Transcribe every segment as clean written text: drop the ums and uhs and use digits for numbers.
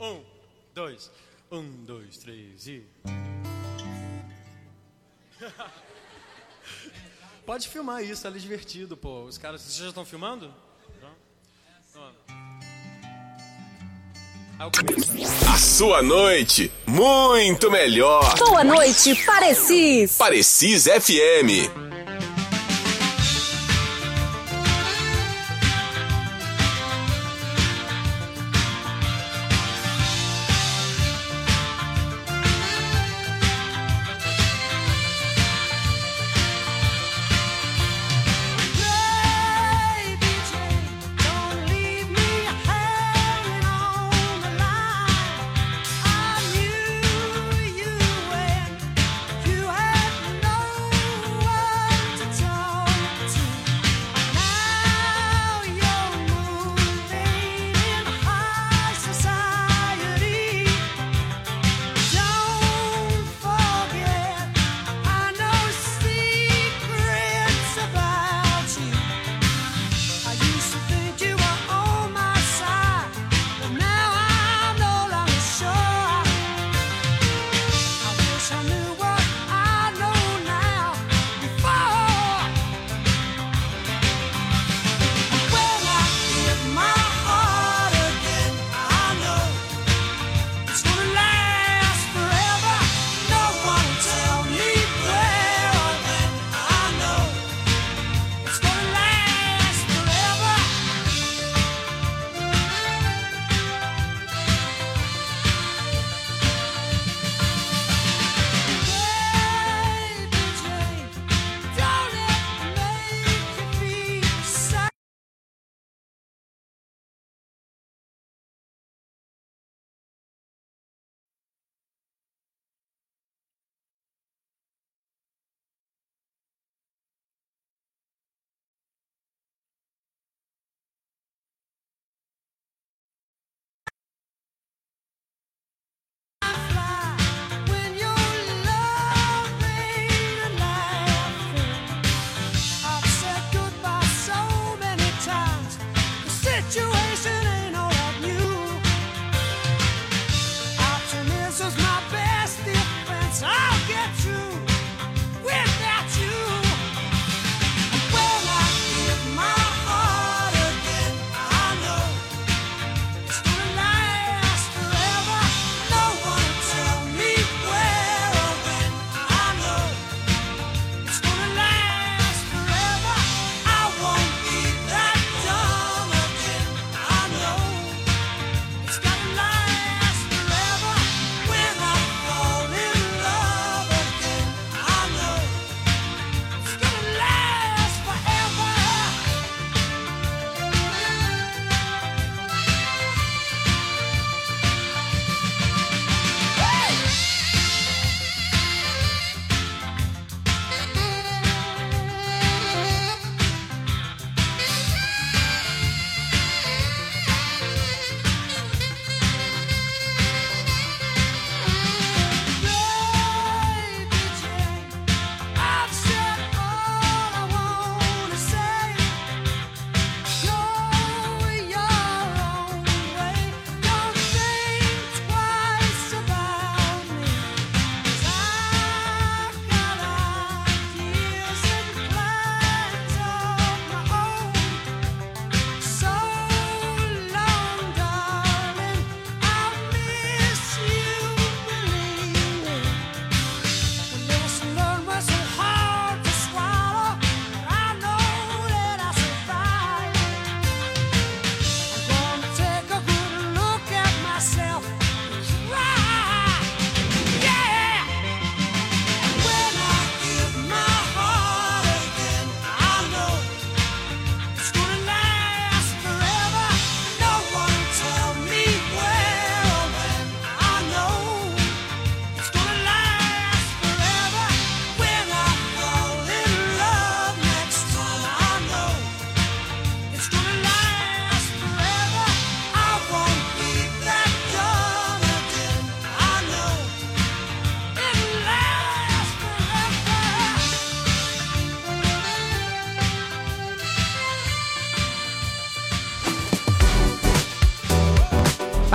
Um, dois. Um, dois, três e... Pode filmar isso, é divertido, pô. Os caras... Vocês já estão filmando? Aí eu começo. A sua noite, muito melhor. Boa noite, Parecis. Parecis FM.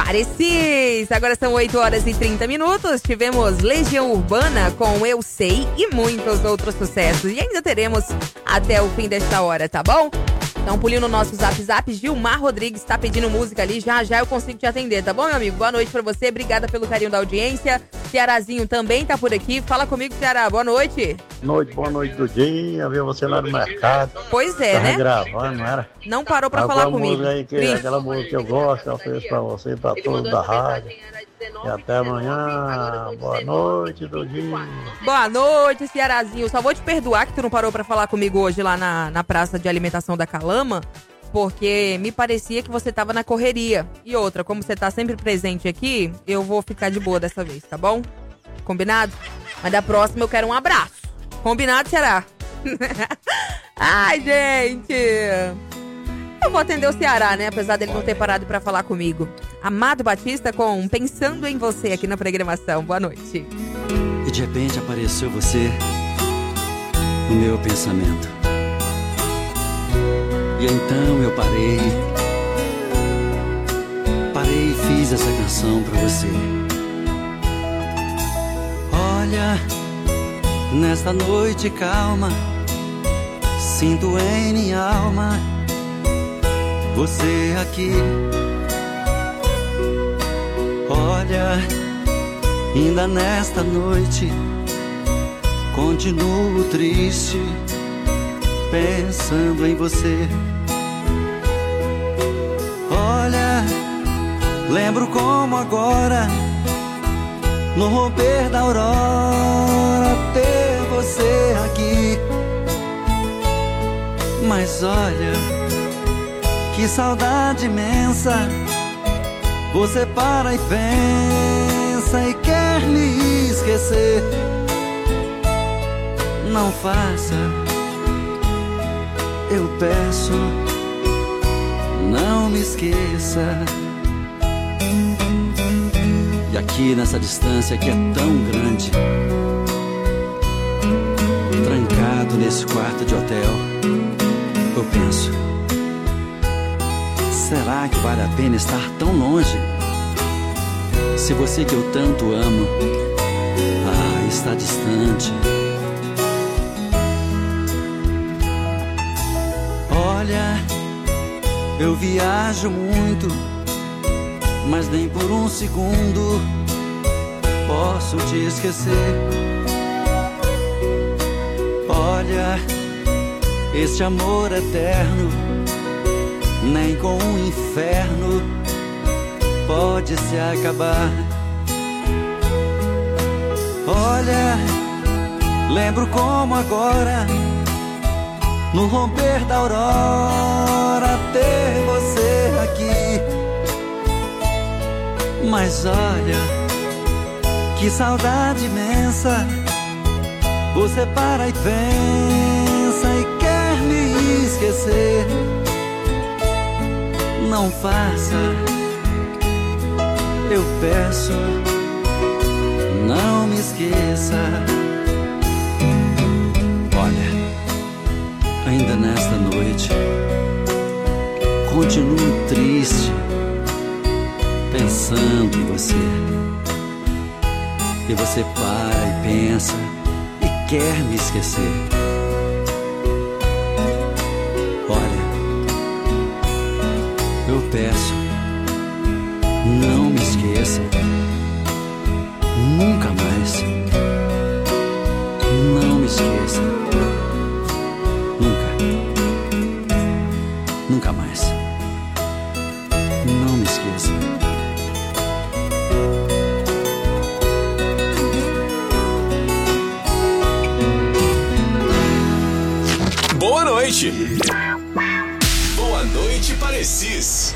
Parecis! Agora são 8 horas e 30 minutos. Tivemos Legião Urbana com Eu Sei e muitos outros sucessos. E ainda teremos até o fim desta hora, tá bom? Dá um pulinho no nosso Zap. Gilmar Rodrigues tá pedindo música ali. Já eu consigo te atender, tá bom, meu amigo? Boa noite pra você. Obrigada pelo carinho da audiência. Cearazinho também tá por aqui. Fala comigo, Ceará. Boa noite. Boa noite do dia. Vi você lá no mercado. Pois é, né? Gravando, não era? Não parou pra falar comigo. Aquela música que eu gosto, eu ofereço pra você e pra todos da rádio. E até amanhã. Boa noite do dia. Boa noite, Cearazinho. Só vou te perdoar que tu não parou pra falar comigo hoje lá na praça de alimentação da Calama, porque me parecia que você tava na correria. E outra, como você tá sempre presente aqui, eu vou ficar de boa dessa vez, tá bom? Combinado? Mas da próxima eu quero um abraço. Combinado, Ceará? Ai, gente. Eu vou atender o Ceará, né? Apesar dele não ter parado pra falar comigo. Amado Batista com Pensando em Você aqui na programação. Boa noite. E de repente apareceu você no meu pensamento. E então eu parei e fiz essa canção pra você. Olha, nesta noite calma, sinto em minha alma você aqui. Olha, ainda nesta noite continuo triste, pensando em você. Olha, lembro como agora, no romper da aurora, ter você aqui. Mas olha, que saudade imensa. Você para e pensa e quer me esquecer. Não faça, eu peço, não me esqueça. E aqui nessa distância que é tão grande, trancado nesse quarto de hotel, eu penso, será que vale a pena estar tão longe? Se você que eu tanto amo, está distante. Olha, eu viajo muito, mas nem por um segundo posso te esquecer. Olha, este amor eterno, nem com o inferno pode se acabar. Olha, lembro como agora, no romper da aurora, ter você aqui. Mas olha, que saudade imensa. Você para e pensa e quer me esquecer. Não faça, eu peço, não me esqueça. Olha, ainda nesta noite continuo triste, pensando em você. E você para e pensa e quer me esquecer. Olha, eu peço, não me esqueça, nunca mais. Não me esqueça, nunca mais. Não me esqueça. Boa noite. Boa noite, Parecis.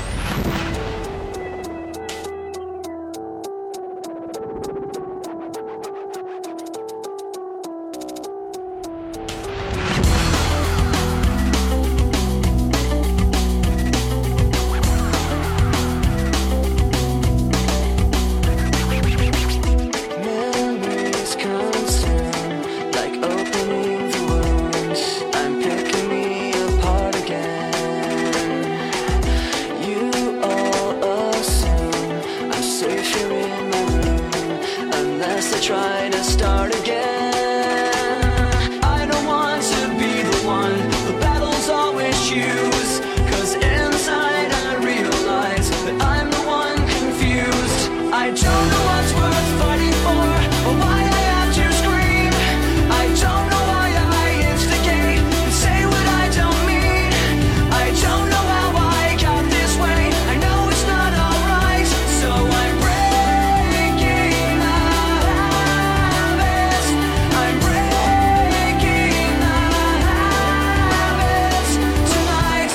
guess I try to start again. I don't want to be the one the battles always choose, 'cause inside I realize that I'm the one confused. I don't know what's worth fighting for, or why I have to scream. I don't know why I instigate and say what I don't mean. I don't know how I got this way. I know it's not alright, so I'm breaking the habits. I'm breaking the habits tonight.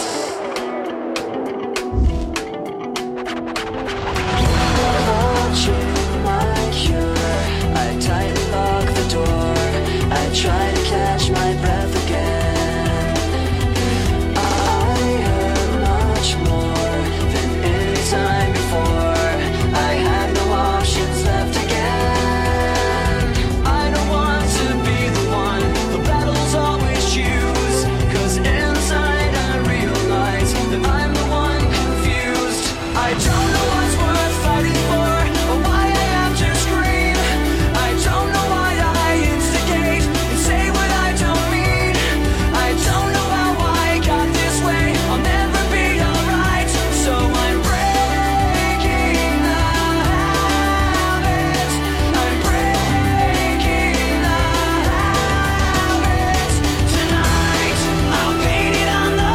Watching my cure, I tightly lock the door. I try to catch my breath again. I heard much more than any time before. I had no options left again. I don't want to be the one the battles always choose, 'cause inside I realize that I'm the one confused. I don't know what's worth fighting for, or why I have to scream. I don't know why I instigate and say what I don't mean. I don't know how I got this way. I'll never be alright, so I'm breaking the habits. I'm breaking the habits tonight. I'll paint it on the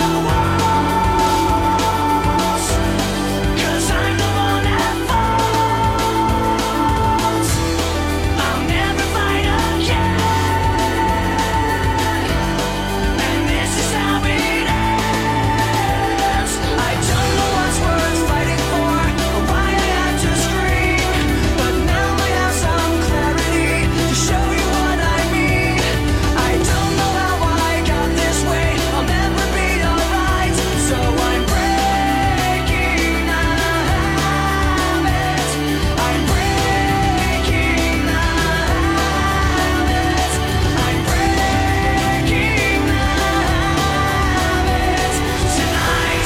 walls, 'cause I'm the one at fault. I'll never fight again, and this is how it ends. I don't know what's worth fighting for, or why I had to scream, but now I have some clarity to show you what I mean. I don't know how I got this way. I'll never be alright, so I'm breaking the habits. I'm breaking the habits. I'm breaking the habits tonight.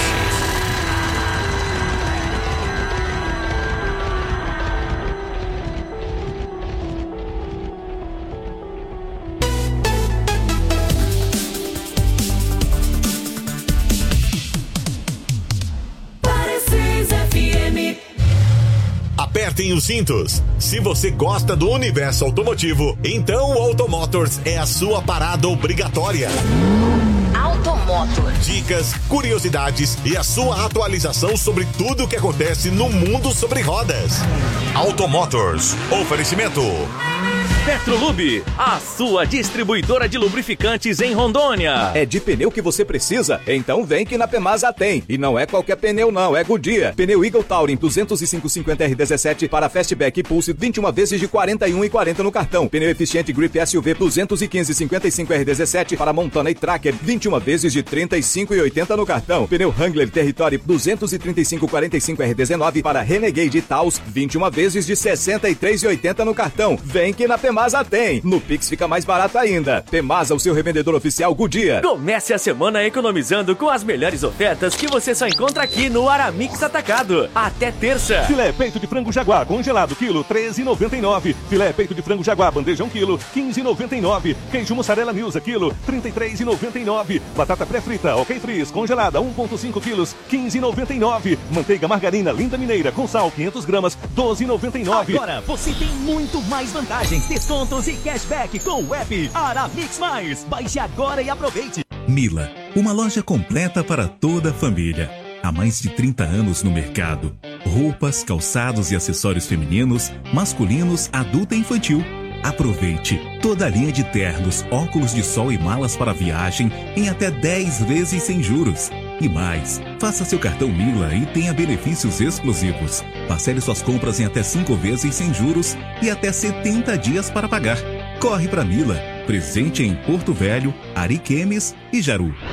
Parecis FM. Apertem os cintos. Se você gosta do universo automotivo, então o Automotors é a sua parada obrigatória. Automotors. Dicas, curiosidades e a sua atualização sobre tudo o que acontece no mundo sobre rodas. Automotors. Oferecimento. Petrolube, a sua distribuidora de lubrificantes em Rondônia. É de pneu que você precisa? Então vem que na Pemasa tem. E não é qualquer pneu não, é Goodyear. Pneu Eagle Touring 205/50R17 para Fastback e Pulse 21 vezes de 41,40 no cartão. Pneu eficiente Grip SUV 215/55R17 para Montana e Tracker 21 vezes de 35,80 no cartão. Pneu Wrangler Territory 235/45R19 para Renegade e Taos 21 vezes de 63,80 no cartão. Vem que na Pemasa tem. No Pix fica mais barato ainda. Pemasa, o seu revendedor oficial Goodyear. Comece a semana economizando com as melhores ofertas que você só encontra aqui no Aramix Atacado. Até terça. Filé peito de frango Jaguar congelado, quilo, R$13,99. Filé peito de frango Jaguar, bandejão, quilo, R$15,99. Queijo mussarela Nilza, quilo, R$33,99. Batata pré-frita, ok fris, congelada, 1,5 quilos, R$15,99. Manteiga margarina Linda Mineira, com sal, 500 gramas, R$12,99. Agora você tem muito mais vantagens, descontos e cashback com o app Aramix Mais. Baixe agora e aproveite. Mila, uma loja completa para toda a família. Há mais de 30 anos no mercado. Roupas, calçados e acessórios femininos, masculinos, adulto e infantil. Aproveite toda a linha de ternos, óculos de sol e malas para viagem em até 10 vezes sem juros. E mais, faça seu cartão Mila e tenha benefícios exclusivos. Parcele suas compras em até 5 vezes sem juros e até 70 dias para pagar. Corre para Mila, presente em Porto Velho, Ariquemes e Jaru.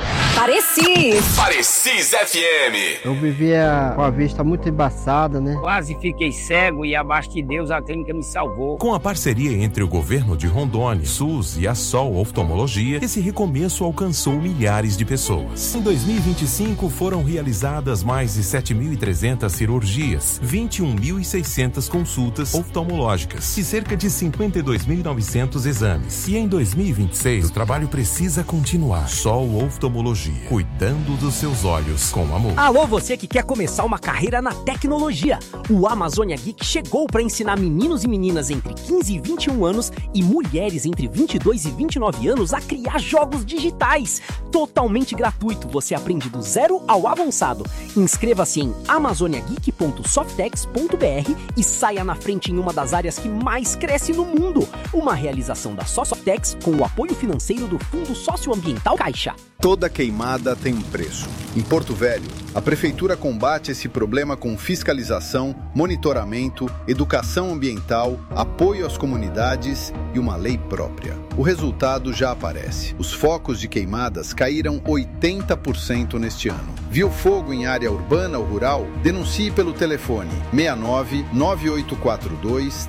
Parecis. Parecis FM. Eu vivia com a vista muito embaçada, né? Quase fiquei cego e abaixo de Deus a clínica me salvou. Com a parceria entre o governo de Rondônia, SUS e a Sol Oftalmologia, esse recomeço alcançou milhares de pessoas. Em 2025 foram realizadas mais de 7.300 cirurgias, 21.600 consultas oftalmológicas e cerca de 52.900 exames. E em 2026 o trabalho precisa continuar. Sol Oftalmologia, cuidando dos seus olhos com amor. Alô, você que quer começar uma carreira na tecnologia. O Amazônia Geek chegou para ensinar meninos e meninas entre 15 e 21 anos e mulheres entre 22 e 29 anos a criar jogos digitais. Totalmente gratuito, você aprende do zero ao avançado. Inscreva-se em amazoniageek.softex.br e saia na frente em uma das áreas que mais cresce no mundo. Uma realização da Softex com o apoio financeiro do Fundo Socioambiental Caixa. Toda queimada tem um preço. Em Porto Velho, a Prefeitura combate esse problema com fiscalização, monitoramento, educação ambiental, apoio às comunidades e uma lei própria. O resultado já aparece. Os focos de queimadas caíram 80% neste ano. Viu fogo em área urbana ou rural? Denuncie pelo telefone 69 9842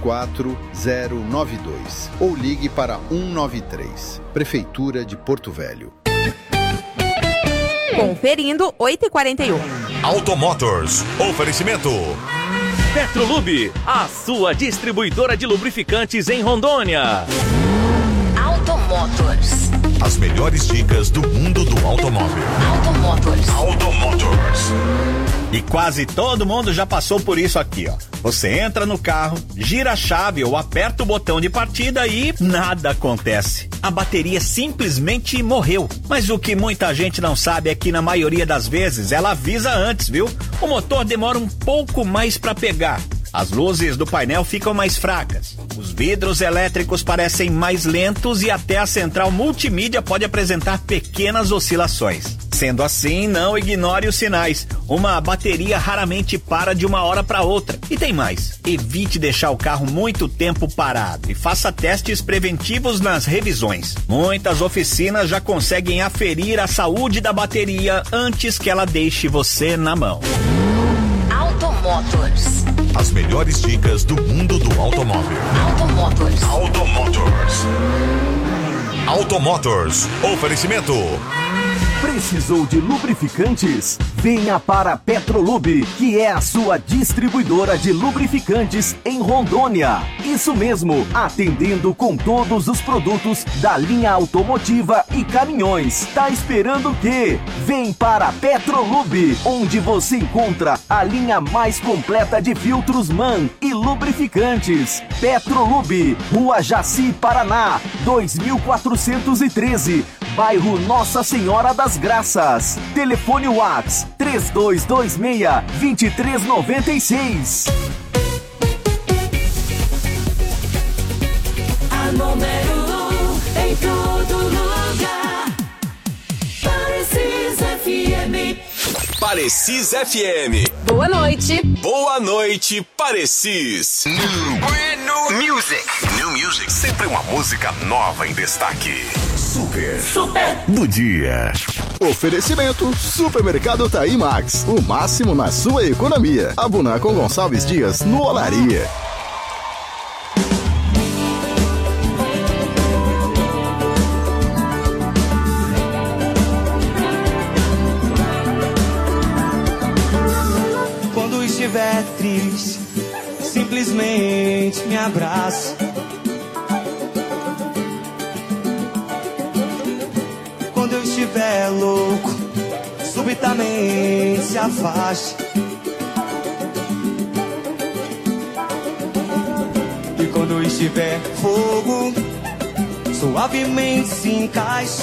34092 ou ligue para 193. Prefeitura de Porto Velho. Conferindo 8h41. Automotors. Oferecimento. Petrolube, a sua distribuidora de lubrificantes em Rondônia. Automotors. As melhores dicas do mundo do automóvel. Automotors. Automotors. E quase todo mundo já passou por isso aqui, ó. Você entra no carro, gira a chave ou aperta o botão de partida e nada acontece. A bateria simplesmente morreu. Mas o que muita gente não sabe é que na maioria das vezes ela avisa antes, viu? O motor demora um pouco mais para pegar. As luzes do painel ficam mais fracas. Os vidros elétricos parecem mais lentos e até a central multimídia pode apresentar pequenas oscilações. Sendo assim, não ignore os sinais. Uma bateria raramente para de uma hora para outra. E tem mais. Evite deixar o carro muito tempo parado e faça testes preventivos nas revisões. Muitas oficinas já conseguem aferir a saúde da bateria antes que ela deixe você na mão. Automotors. As melhores dicas do mundo do automóvel. Automotors. Automotors. Automotors. Oferecimento. Precisou de lubrificantes? Venha para a Petrolube, que é a sua distribuidora de lubrificantes em Rondônia. Isso mesmo, atendendo com todos os produtos da linha automotiva e caminhões. Tá esperando o quê? Vem para a Petrolube, onde você encontra a linha mais completa de filtros MAN e lubrificantes. Petrolube, Rua Jaci, Paraná, 2413, bairro Nossa Senhora das Graças. Telefone Whats 3226-2396. A número 1 em todo lugar. Parecis FM. Parecis FM. Boa noite. Boa noite, Parecis. Brand new music. New music. Sempre uma música nova em destaque. Super do dia. Oferecimento Supermercado Taí Max. O máximo na sua economia. Abuná com Gonçalves Dias no Olaria. Quando estiver triste, simplesmente me abraça. Quando eu estiver louco, subitamente se afaste. E quando eu estiver fogo, suavemente se encaixe.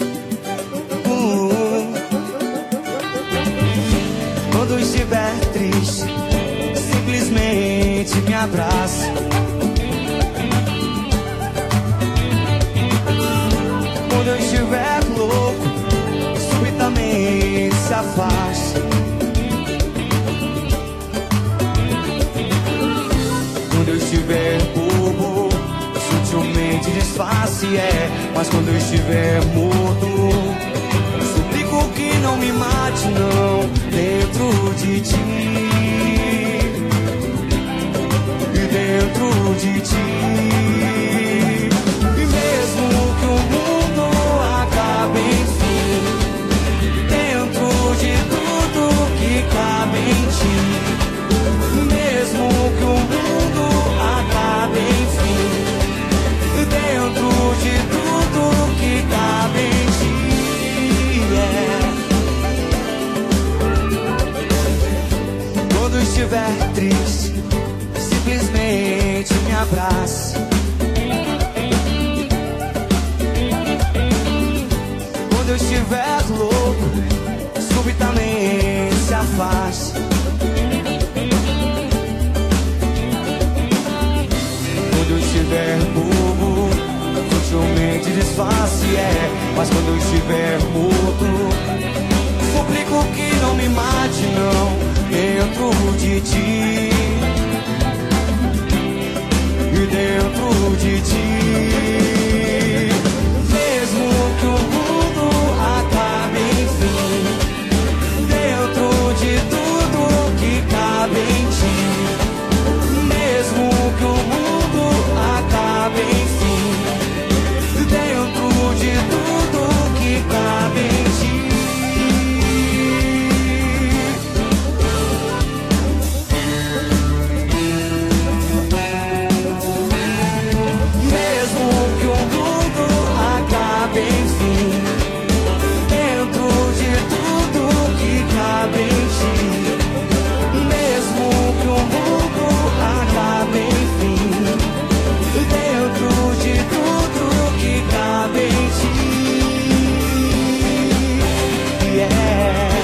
Quando eu estiver triste, simplesmente me abraça. Quando eu estiver louco, subitamente se afaste. Quando eu estiver bobo, sutilmente disfarce, mas quando eu estiver morto, suplico que não me mate não, dentro de ti. E dentro de ti. E mesmo que o mundo acabe enfim, dentro de tudo que cabe em ti. Mesmo que o mundo acabe enfim, dentro de tudo que cabe em ti. Quando estiver triste, simplesmente me abrace. Quando eu estiver louco, subitamente se afaste. Quando eu estiver bobo, sutilmente disfarce, mas quando eu estiver morto, suplico que não me mate não, dentro de ti. E dentro de ti. Mesmo que o mundo acabe enfim, dentro de tudo que cabe em ti. Mesmo que o mundo acabe enfim, dentro de tudo que cabe em ti. Enfim, dentro de tudo que cabe em ti. Mesmo que o mundo acabe enfim, dentro de tudo que cabe em ti. Yeah.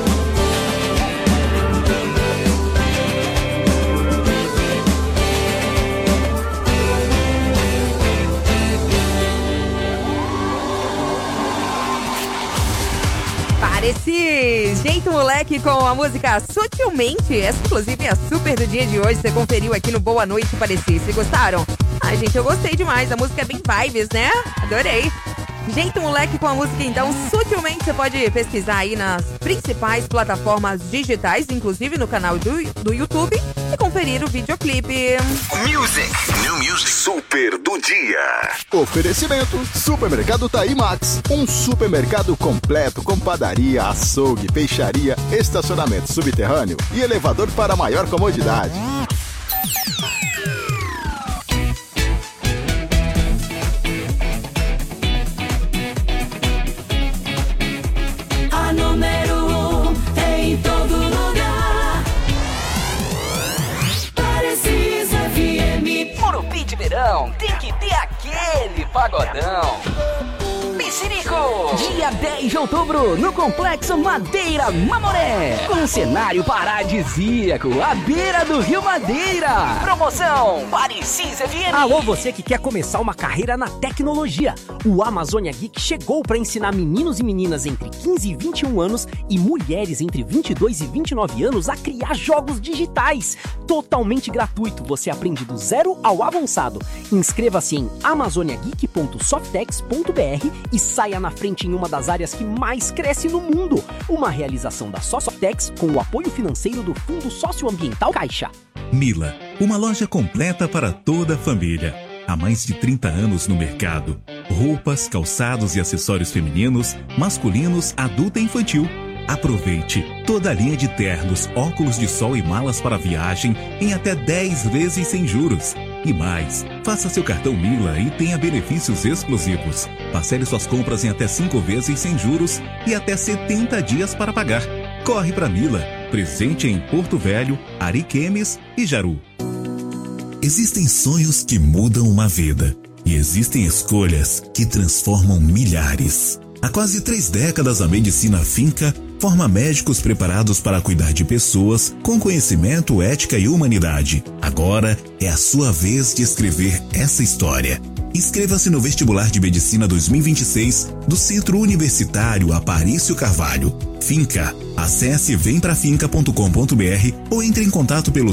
Esse jeito moleque com a música Sutilmente. Essa inclusive é a super do dia de hoje. Você conferiu aqui no Boa Noite Parecer. Vocês gostaram? Ai, gente, eu gostei demais. A música é bem vibes, né? Adorei. Jeito moleque com a música, então, Sutilmente. Você pode pesquisar aí nas principais plataformas digitais, inclusive no canal do YouTube, e conferir o videoclipe. Music. New Music. Super do dia. Oferecimento Supermercado Taí Max. Um supermercado completo com padaria, açougue, peixaria, estacionamento subterrâneo e elevador para maior comodidade. A número 1 em todo lugar. Parecis FM. Morumbi de verão tem que ter aquele pagodão. Mexerico! Dia 10 de outubro, no Complexo Madeira Mamoré. Com um cenário paradisíaco, à beira do Rio Madeira. Promoção Parecis FM. Alô, você que quer começar uma carreira na tecnologia. O Amazônia Geek chegou para ensinar meninos e meninas entre 15 e 21 anos e mulheres entre 22 e 29 anos a criar jogos digitais. Totalmente gratuito, você aprende do zero ao avançado. Inscreva-se em amazoniageek.softex.br e saia na frente em uma das áreas que mais cresce no mundo. Uma realização da Softex com o apoio financeiro do Fundo Socioambiental Caixa. Mila, uma loja completa para toda a família. Há mais de 30 anos no mercado. Roupas, calçados e acessórios femininos, masculinos, adulto e infantil. Aproveite toda a linha de ternos, óculos de sol e malas para viagem em até 10 vezes sem juros. E mais, faça seu cartão Mila e tenha benefícios exclusivos. Parcele suas compras em até 5 vezes sem juros e até 70 dias para pagar. Corre para Mila, presente em Porto Velho, Ariquemes e Jaru. Existem sonhos que mudam uma vida e existem escolhas que transformam milhares. Há quase 3 décadas, a Medicina Finca forma médicos preparados para cuidar de pessoas com conhecimento, ética e humanidade. Agora é a sua vez de escrever essa história. Inscreva-se no vestibular de Medicina 2026 do Centro Universitário Aparício Carvalho. Finca. Acesse vemprafinca.com.br ou entre em contato pelo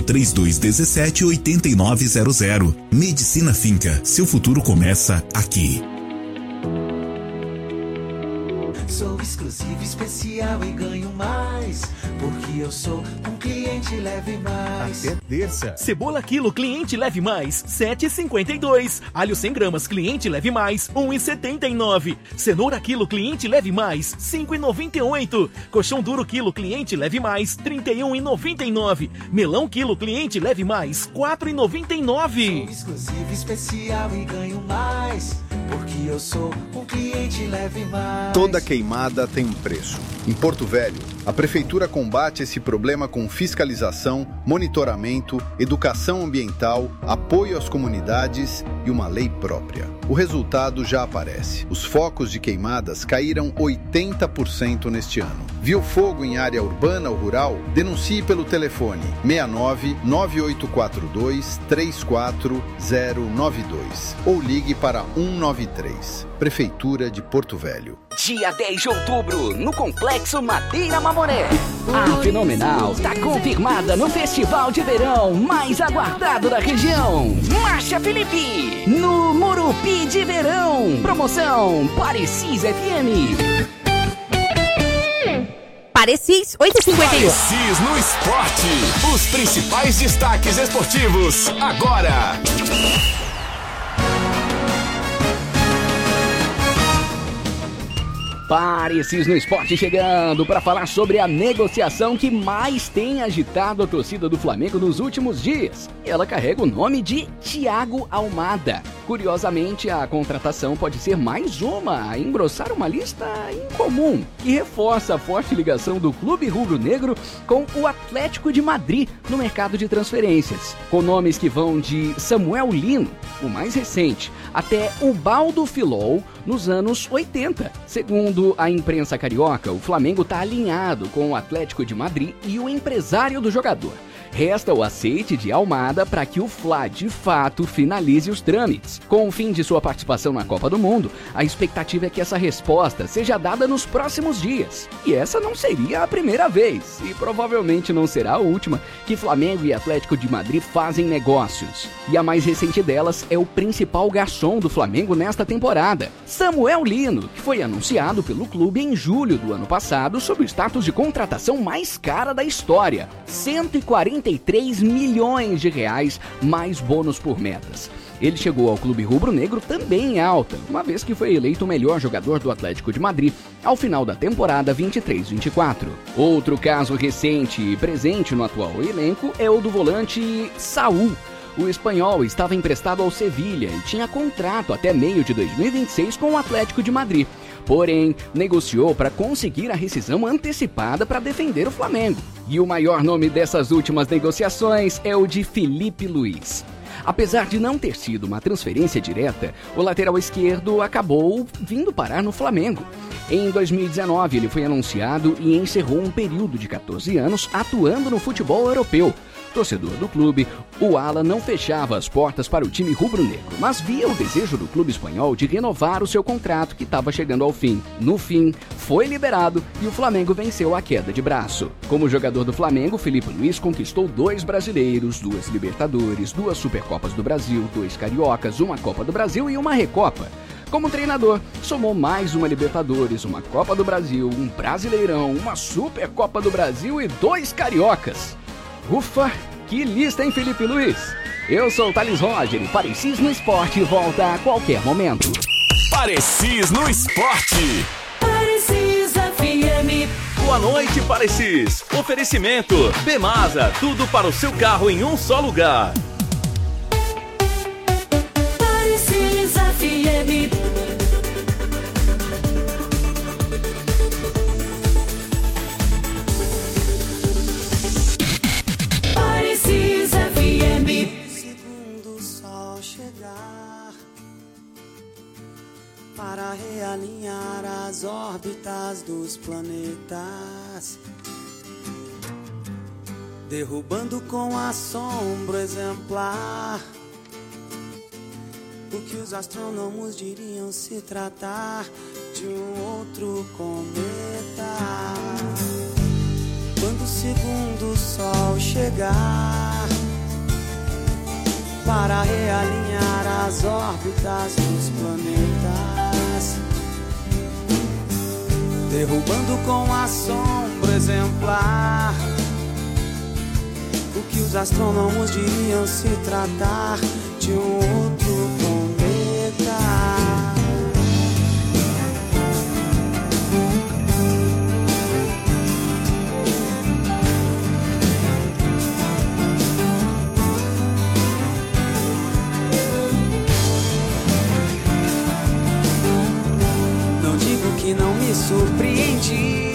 3217-8900. Medicina Finca. Seu futuro começa aqui. sou exclusivo, especial e ganho mais. Porque eu sou um cliente Leve Mais. Até terça. Cebola quilo cliente Leve Mais, 7,52. Alho 100 gramas cliente Leve Mais, 1,79. Cenoura quilo cliente Leve Mais, 5,98. Colchão duro quilo cliente Leve Mais, 31,99. Melão quilo cliente Leve Mais, 4,99. Sou exclusivo, especial e ganho mais. Porque eu sou um cliente Leve Mais. Toda queimada tem um preço. Em Porto Velho, a Prefeitura combate esse problema com fiscalização, monitoramento, educação ambiental, apoio às comunidades e uma lei própria. O resultado já aparece. Os focos de queimadas caíram 80% neste ano. Viu fogo em área urbana ou rural? Denuncie pelo telefone 69 9842 34092 ou ligue para 193. Prefeitura de Porto Velho. Dia 10 de outubro, no Complexo Madeira Mamoré. A Fenomenal tá confirmada no festival de verão mais aguardado da região. Marcha Felipe, no Murupi de Verão. Promoção Parecis FM. Parecis, 8h51. Parecis no esporte. Os principais destaques esportivos, agora. Parecis no esporte chegando para falar sobre a negociação que mais tem agitado a torcida do Flamengo nos últimos dias. Ela carrega o nome de Thiago Almada. Curiosamente, a contratação pode ser mais uma a engrossar uma lista incomum, que reforça a forte ligação do clube rubro-negro com o Atlético de Madrid no mercado de transferências, com nomes que vão de Samuel Lino, o mais recente, até Ubaldo Filol nos anos 80. Segundo a imprensa carioca, o Flamengo está alinhado com o Atlético de Madrid e o empresário do jogador. Resta o aceite de Almada para que o Fla, de fato, finalize os trâmites. Com o fim de sua participação na Copa do Mundo, a expectativa é que essa resposta seja dada nos próximos dias. E essa não seria a primeira vez, e provavelmente não será a última, que Flamengo e Atlético de Madrid fazem negócios. E a mais recente delas é o principal garçom do Flamengo nesta temporada, Samuel Lino, que foi anunciado pelo clube em julho do ano passado sob o status de contratação mais cara da história, 143 milhões de reais, mais bônus por metas. Ele chegou ao clube rubro-negro também em alta, uma vez que foi eleito o melhor jogador do Atlético de Madrid ao final da temporada 23-24. Outro caso recente e presente no atual elenco é o do volante Saúl. O espanhol estava emprestado ao Sevilha e tinha contrato até meio de 2026 com o Atlético de Madrid. Porém, negociou para conseguir a rescisão antecipada para defender o Flamengo. E o maior nome dessas últimas negociações é o de Felipe Luiz. Apesar de não ter sido uma transferência direta, o lateral esquerdo acabou vindo parar no Flamengo. Em 2019, ele foi anunciado e encerrou um período de 14 anos atuando no futebol europeu. Torcedor do clube, o ala não fechava as portas para o time rubro-negro, mas via o desejo do clube espanhol de renovar o seu contrato que estava chegando ao fim. No fim, foi liberado e o Flamengo venceu a queda de braço. Como jogador do Flamengo, Felipe Luiz conquistou 2 brasileiros, 2 Libertadores, 2 Supercopas do Brasil, 2 Cariocas, 1 Copa do Brasil e 1 Recopa. Como treinador, somou mais 1 Libertadores, 1 Copa do Brasil, 1 Brasileirão, 1 Supercopa do Brasil e 2 Cariocas. Ufa, que lista, hein, Felipe Luiz? Eu sou o Thales Roger e Parecis no Esporte volta a qualquer momento. Parecis no Esporte. Parecis FM. Boa noite, Parecis. Oferecimento Bemasa, tudo para o seu carro em um só lugar. Parecis FM. Parecis FM. Segundo o sol chegar para realinhar as órbitas dos planetas, derrubando com assombro exemplar o que os astrônomos diriam se tratar de um outro cometa. Quando o segundo sol chegar para realinhar as órbitas dos planetas, derrubando com assombro exemplar o que os astrônomos diriam se tratar de um outro cometa. Não digo que não me surpreendi.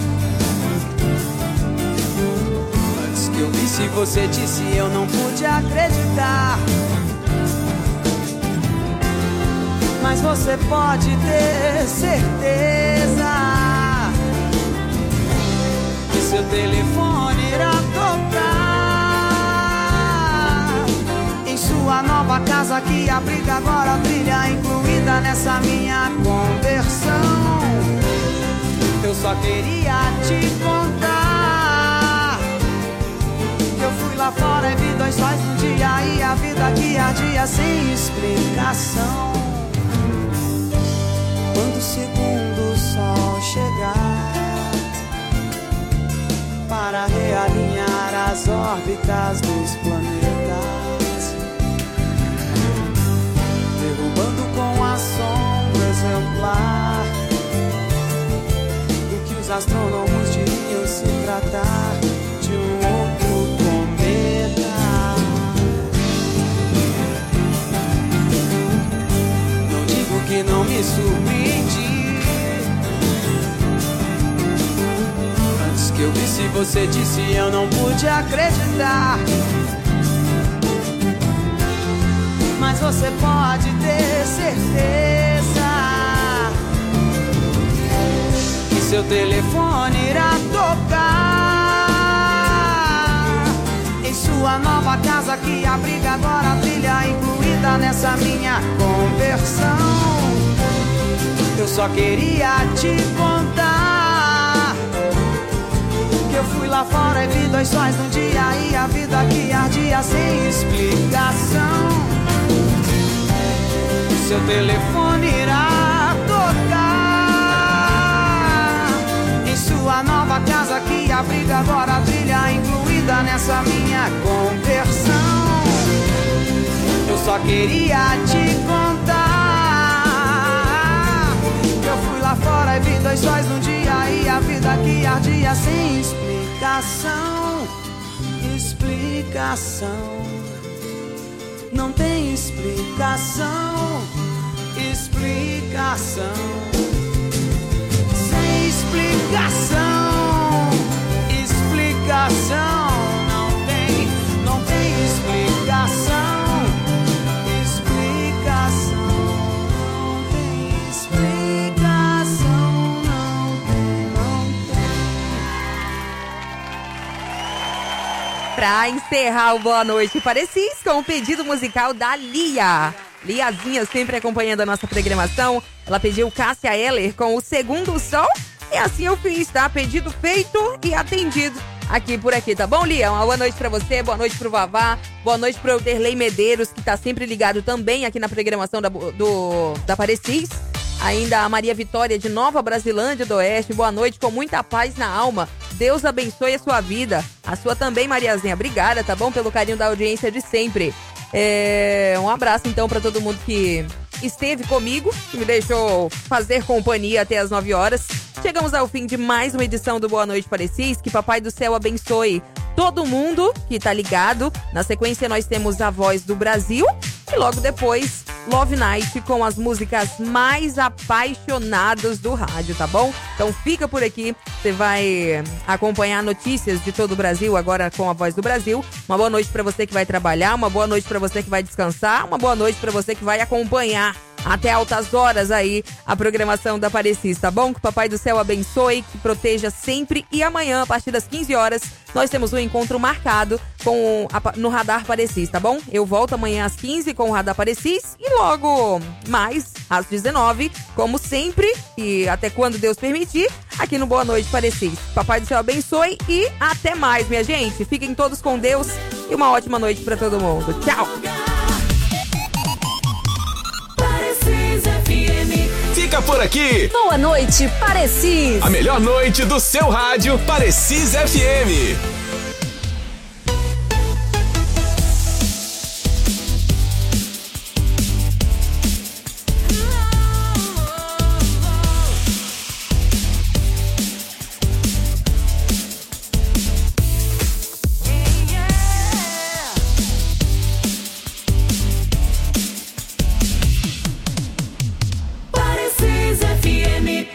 Antes que eu visse você disse eu não pude acreditar. Mas você pode ter certeza que seu telefone irá tocar em sua nova casa que abriga agora brilha, incluída nessa minha conversão. Eu só queria te contar que eu fui lá fora e vi 2 sóis no dia e a vida que ardia sem explicação. Quando o segundo sol chegar para realinhar as órbitas dos planetas, derrubando com assombro exemplar do que os astrônomos diriam se tratar de um outro cometa. Não digo que não me surpreendi. Antes que eu visse você disse eu não pude acreditar. Mas você pode ter certeza que seu telefone irá tocar em sua nova casa que abriga agora brilha, incluída nessa minha conversão. Eu só queria te contar que eu fui lá fora e vi 2 sóis no dia e a vida que ardia sem explicação. O seu telefone irá tocar em sua nova casa que abriga agora brilha, incluída nessa minha conversão. Eu só queria te contar que eu fui lá fora e vi 2 sóis no dia e a vida que ardia sem explicação. Explicação. Não tem explicação. Explicação. Sem explicação. Explicação. Não tem explicação. Explicação. Não tem explicação. Não tem. Pra encerrar o Boa Noite Parecis com o pedido musical da Lia. Liazinha sempre acompanhando a nossa programação. Ela pediu Cássia Eller com O Segundo Sol. E assim eu fiz, tá? Pedido feito e atendido aqui por aqui, tá bom, Lia? Uma boa noite pra você, boa noite pro Vavá, boa noite pro Derlei Medeiros, que tá sempre ligado também aqui na programação da Parecis. Ainda a Maria Vitória de Nova Brasilândia do Oeste, boa noite, com muita paz na alma. Deus abençoe a sua vida. A sua também, Mariazinha. Obrigada, tá bom? Pelo carinho da audiência de sempre. Um abraço, então, pra todo mundo que esteve comigo, que me deixou fazer companhia até as 9 horas. Chegamos ao fim de mais uma edição do Boa Noite Parecis. Que Papai do Céu abençoe todo mundo que tá ligado. Na sequência, nós temos A Voz do Brasil. E logo depois, Love Night com as músicas mais apaixonadas do rádio, tá bom? Então fica por aqui, você vai acompanhar notícias de todo o Brasil agora com A Voz do Brasil. Uma boa noite pra você que vai trabalhar, uma boa noite pra você que vai descansar, uma boa noite pra você que vai acompanhar até altas horas aí a programação da Parecis, tá bom? Que o Papai do Céu abençoe, que proteja sempre. E amanhã, a partir das 15 horas, nós temos um encontro marcado no Radar Parecis, tá bom? Eu volto amanhã às 15 com o Radar Parecis e logo mais às 19, como sempre, e até quando Deus permitir, aqui no Boa Noite Parecis. Papai do Céu abençoe e até mais, minha gente. Fiquem todos com Deus e uma ótima noite pra todo mundo. Tchau! Parecis FM. Fica fica por aqui. Boa noite, Parecis. A melhor noite do seu rádio, Parecis FM. Parecis FM.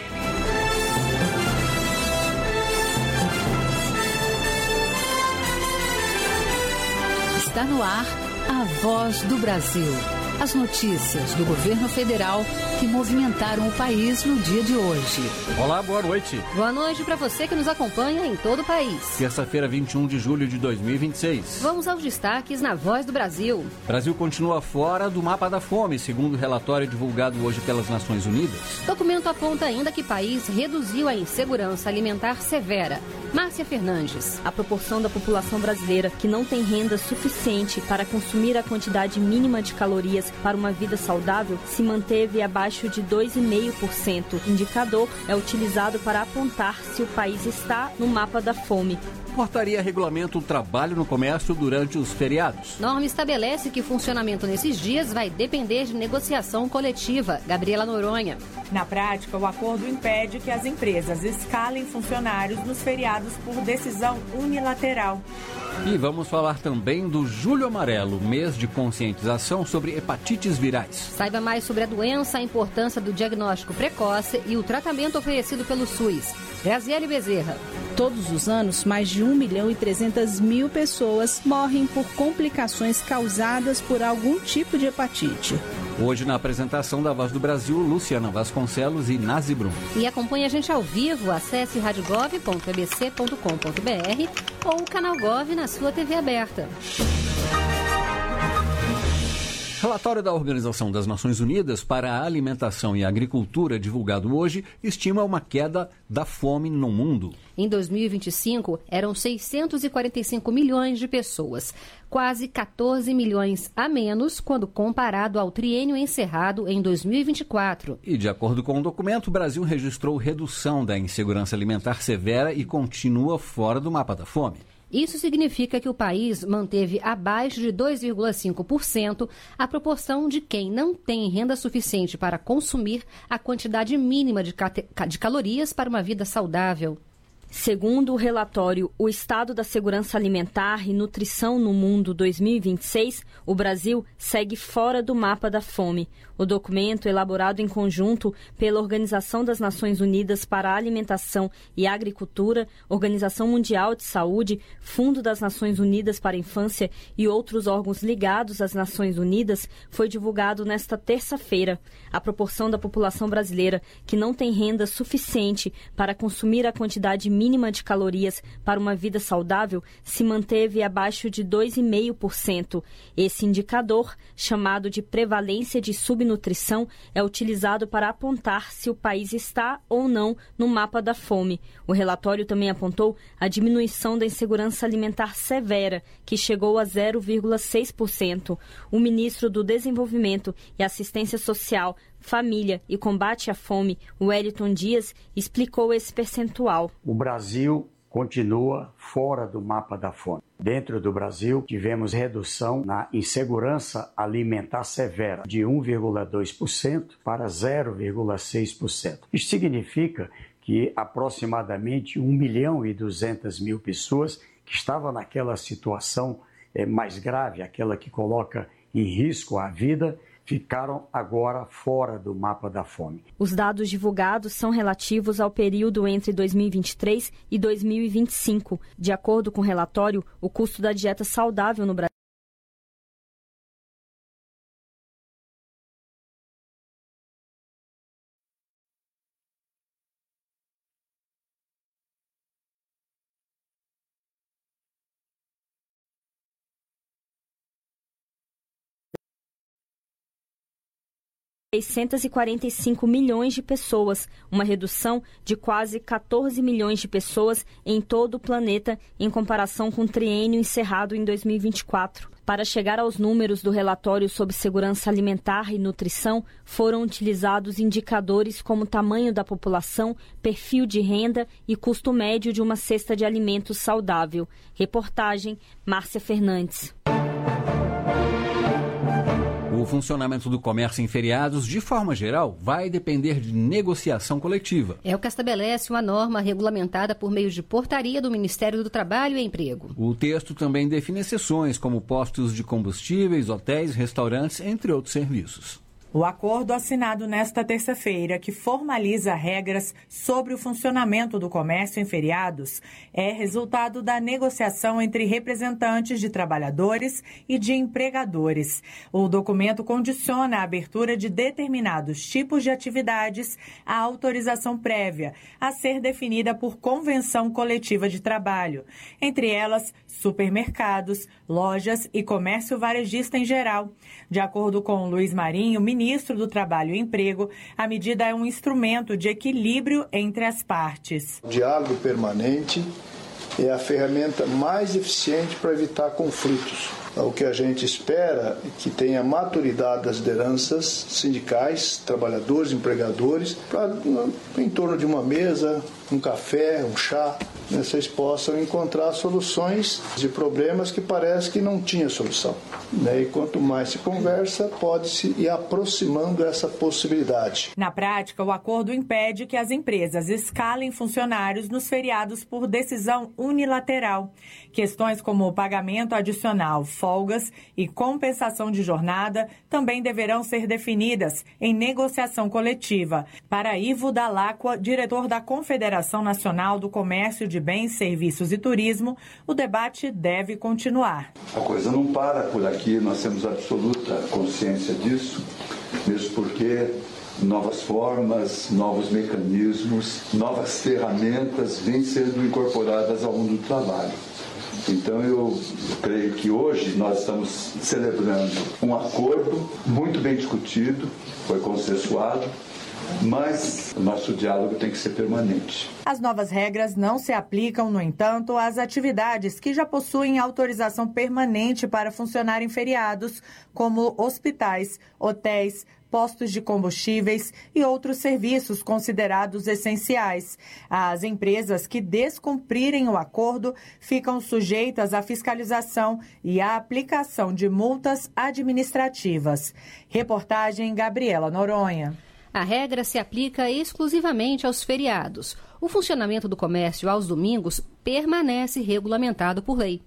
Está no ar a Voz do Brasil. As notícias do governo federal que movimentaram o país no dia de hoje. Olá, boa noite. Boa noite para você que nos acompanha em todo o país. Terça-feira, 21 de julho de 2026. Vamos aos destaques na Voz do Brasil. O Brasil continua fora do mapa da fome, segundo o relatório divulgado hoje pelas Nações Unidas. O documento aponta ainda que o país reduziu a insegurança alimentar severa. Márcia Fernandes. A proporção da população brasileira que não tem renda suficiente para consumir a quantidade mínima de calorias para uma vida saudável se manteve abaixo de 2,5%. O indicador é utilizado para apontar se o país está no mapa da fome. Portaria regulamenta o trabalho no comércio durante os feriados. Norma estabelece que o funcionamento nesses dias vai depender de negociação coletiva. Gabriela Noronha. Na prática, o acordo impede que as empresas escalem funcionários nos feriados por decisão unilateral. E vamos falar também do Julho Amarelo, mês de conscientização sobre hepatites virais. Saiba mais sobre a doença, a importância do diagnóstico precoce e o tratamento oferecido pelo SUS. Graziele Bezerra. Todos os anos, mais de 1.300.000 pessoas morrem por complicações causadas por algum tipo de hepatite. Hoje, na apresentação da Voz do Brasil, Luciana Vasconcelos e Nazi Brum. E acompanhe a gente ao vivo, acesse radiogov.ebc.com.br ou o canal Gov na sua TV aberta. Relatório da Organização das Nações Unidas para a Alimentação e Agricultura, divulgado hoje, estima uma queda da fome no mundo. Em 2025, eram 645 milhões de pessoas, quase 14 milhões a menos quando comparado ao triênio encerrado em 2024. E, de acordo com o documento, o Brasil registrou redução da insegurança alimentar severa e continua fora do mapa da fome. Isso significa que o país manteve abaixo de 2,5% a proporção de quem não tem renda suficiente para consumir a quantidade mínima de calorias para uma vida saudável. Segundo o relatório O Estado da Segurança Alimentar e Nutrição no Mundo 2026, o Brasil segue fora do mapa da fome. O documento, elaborado em conjunto pela Organização das Nações Unidas para a Alimentação e Agricultura, Organização Mundial de Saúde, Fundo das Nações Unidas para a Infância e outros órgãos ligados às Nações Unidas, foi divulgado nesta terça-feira. A proporção da população brasileira que não tem renda suficiente para consumir a quantidade mínima de calorias para uma vida saudável se manteve abaixo de 2,5%. Esse indicador, chamado de prevalência de subnutrição, é utilizado para apontar se o país está ou não no mapa da fome. O relatório também apontou a diminuição da insegurança alimentar severa, que chegou a 0,6%. O ministro do Desenvolvimento e Assistência Social, Família e Combate à Fome, Wellington Dias, explicou esse percentual. O Brasil continua fora do mapa da fome. Dentro do Brasil, tivemos redução na insegurança alimentar severa de 1,2% para 0,6%. Isso significa que aproximadamente 1.200.000 pessoas que estavam naquela situação mais grave, aquela que coloca em risco a vida, ficaram agora fora do mapa da fome. Os dados divulgados são relativos ao período entre 2023 e 2025. De acordo com o relatório, o custo da dieta saudável no Brasil 645 milhões de pessoas, uma redução de quase 14 milhões de pessoas em todo o planeta em comparação com o triênio encerrado em 2024. Para chegar aos números do relatório sobre segurança alimentar e nutrição, foram utilizados indicadores como tamanho da população, perfil de renda e custo médio de uma cesta de alimentos saudável. Reportagem, Márcia Fernandes. O funcionamento do comércio em feriados, de forma geral, vai depender de negociação coletiva. É o que estabelece uma norma regulamentada por meio de portaria do Ministério do Trabalho e Emprego. O texto também define exceções, como postos de combustíveis, hotéis, restaurantes, entre outros serviços. O acordo assinado nesta terça-feira, que formaliza regras sobre o funcionamento do comércio em feriados, é resultado da negociação entre representantes de trabalhadores e de empregadores. O documento condiciona a abertura de determinados tipos de atividades à autorização prévia, a ser definida por convenção coletiva de trabalho. Entre elas, supermercados, lojas e comércio varejista em geral. De acordo com Luiz Marinho, ministro do Trabalho e Emprego, a medida é um instrumento de equilíbrio entre as partes. O diálogo permanente é a ferramenta mais eficiente para evitar conflitos. O que a gente espera é que tenha maturidade das lideranças sindicais, trabalhadores, empregadores, para em torno de uma mesa, um café, um chá, vocês possam encontrar soluções de problemas que parece que não tinha solução. E quanto mais se conversa, pode-se ir aproximando essa possibilidade. Na prática, o acordo impede que as empresas escalem funcionários nos feriados por decisão unilateral. Questões como o pagamento adicional, folgas e compensação de jornada também deverão ser definidas em negociação coletiva. Para Ivo Dalacqua, diretor da Confederação Nacional do Comércio de Bens, Serviços e Turismo, o debate deve continuar. A coisa não para por aqui, nós temos absoluta consciência disso, mesmo porque novas formas, novos mecanismos, novas ferramentas vêm sendo incorporadas ao mundo do trabalho. Então eu creio que hoje nós estamos celebrando um acordo muito bem discutido, foi consensuado, mas o nosso diálogo tem que ser permanente. As novas regras não se aplicam, no entanto, às atividades que já possuem autorização permanente para funcionar em feriados, como hospitais, hotéis, postos de combustíveis e outros serviços considerados essenciais. As empresas que descumprirem o acordo ficam sujeitas à fiscalização e à aplicação de multas administrativas. Reportagem Gabriela Noronha. A regra se aplica exclusivamente aos feriados. O funcionamento do comércio aos domingos permanece regulamentado por lei.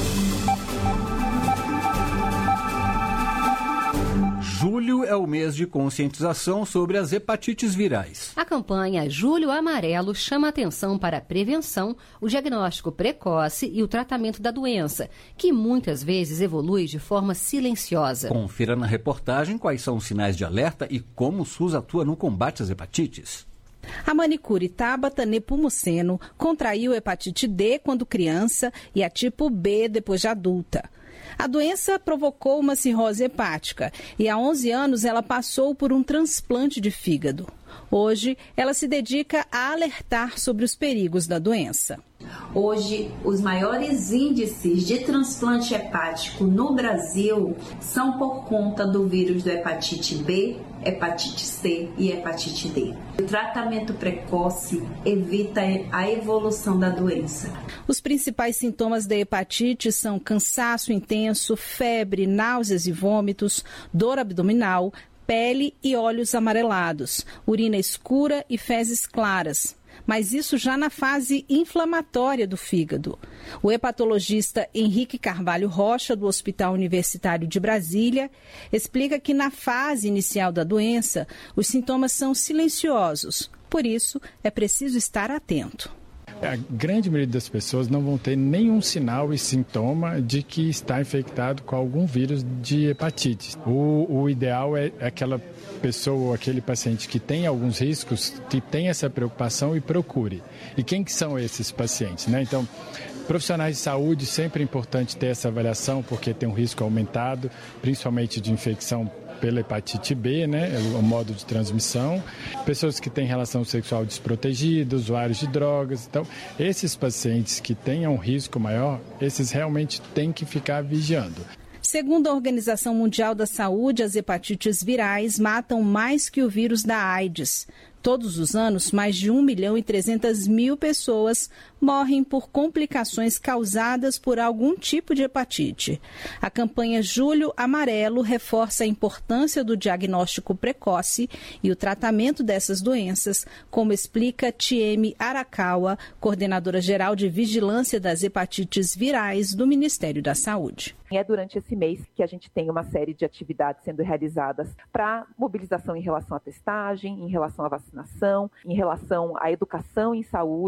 Julho é o mês de conscientização sobre as hepatites virais. A campanha Julho Amarelo chama atenção para a prevenção, o diagnóstico precoce e o tratamento da doença, que muitas vezes evolui de forma silenciosa. Confira na reportagem quais são os sinais de alerta e como o SUS atua no combate às hepatites. A manicure Tabata Nepomuceno contraiu hepatite D quando criança e a tipo B depois de adulta. A doença provocou uma cirrose hepática e há 11 anos ela passou por um transplante de fígado. Hoje, ela se dedica a alertar sobre os perigos da doença. Hoje, os maiores índices de transplante hepático no Brasil são por conta do vírus do hepatite B, hepatite C e hepatite D. O tratamento precoce evita a evolução da doença. Os principais sintomas da hepatite são cansaço intenso, febre, náuseas e vômitos, dor abdominal, pele e olhos amarelados, urina escura e fezes claras. Mas isso já na fase inflamatória do fígado. O hepatologista Henrique Carvalho Rocha, do Hospital Universitário de Brasília, explica que na fase inicial da doença, os sintomas são silenciosos. Por isso, é preciso estar atento. A grande maioria das pessoas não vão ter nenhum sinal e sintoma de que está infectado com algum vírus de hepatite. O ideal é aquela pessoa ou aquele paciente que tem alguns riscos, que tem essa preocupação e procure. E quem que são esses pacientes, né? Então, profissionais de saúde, sempre é importante ter essa avaliação, porque tem um risco aumentado, principalmente de infecção pela hepatite B, né, o modo de transmissão, pessoas que têm relação sexual desprotegida, usuários de drogas. Então, esses pacientes que tenham um risco maior, esses realmente têm que ficar vigiando. Segundo a Organização Mundial da Saúde, as hepatites virais matam mais que o vírus da AIDS. Todos os anos, mais de 1.300.000 pessoas morrem por complicações causadas por algum tipo de hepatite. A campanha Julho Amarelo reforça a importância do diagnóstico precoce e o tratamento dessas doenças, como explica Tieme Arakawa, coordenadora geral de vigilância das hepatites virais do Ministério da Saúde. É durante esse mês que a gente tem uma série de atividades sendo realizadas para mobilização em relação à testagem, em relação à vacinação, em relação à educação em saúde.